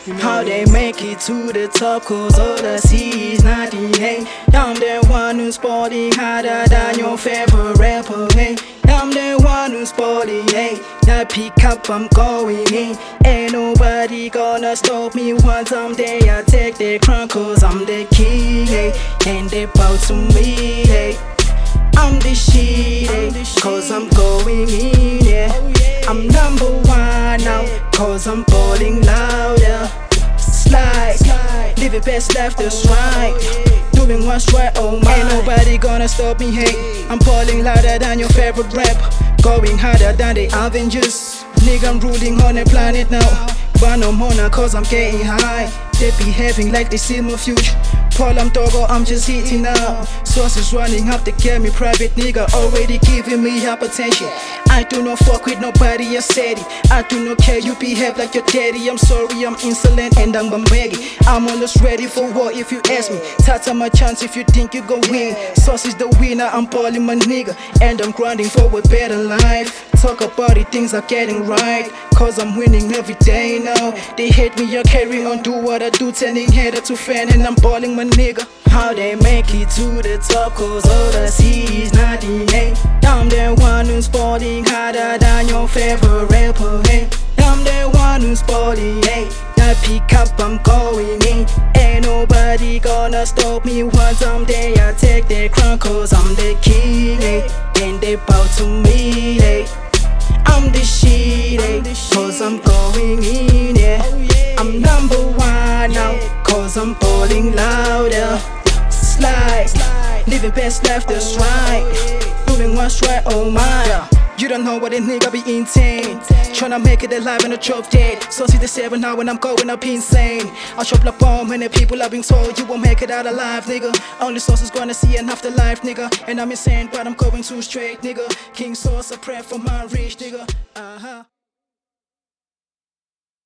How they make it to the top, cause all the C is not the A. I'm the one who's sporting harder than your favorite rapper, hey. I'm the one who's sporting, hey. I pick up, I'm going in. Ain't nobody gonna stop me one someday. I take the crown cause I'm the king, hey. And they bow to me, hey. I'm the shit, hey. Cause I'm going in, yeah. I'm number one now, cause I'm balling louder. Slide, living best life, that's right. Doing what's right, oh my. Ain't nobody gonna stop me, hey. I'm balling louder than your favorite rap. Going harder than the Avengers. Nigga, I'm ruling on the planet now. But no more now, cause I'm getting high. They behaving like they see my future. Paul, I'm Togo, I'm just hitting up. Sources running up, they get me private nigga. Already giving me hypertension. I do not fuck with nobody, I said it. I do not care, you behave like your daddy. I'm sorry, I'm insolent and I'm begging. I'm always ready for war if you ask me. Tata my chance if you think you gon' win. Sauce is the winner, I'm balling my nigga. And I'm grinding for a better life. Talk about it, things are getting right. Cause I'm winning every day now. They hate me, I carry on, do what I do. Turning hater to fan and I'm balling my nigga. How they make it to the top, cause all the C is not the A. I'm the one who's sporting harder than your favorite rapper, hey. I'm the one who's sporting, hey. I pick up, I'm going in. Ain't nobody gonna stop me one someday. I take the crown cause I'm the king, hey. And they bow to me, hey. I'm the shit, hey. Cause I'm going in, yeah. I'm number one now, cause I'm balling louder. Slide, living best life, that's right. Doing what's right, oh my. You don't know what a nigga be insane. Tryna make it alive and I drop dead. So see the 7 now when I'm going up insane. I chop like bomb when the people are being told you won't make it out alive, nigga. Only source is gonna see an afterlife, nigga. And I'm insane, but I'm going too straight, nigga. King Source, I pray for my rich, nigga.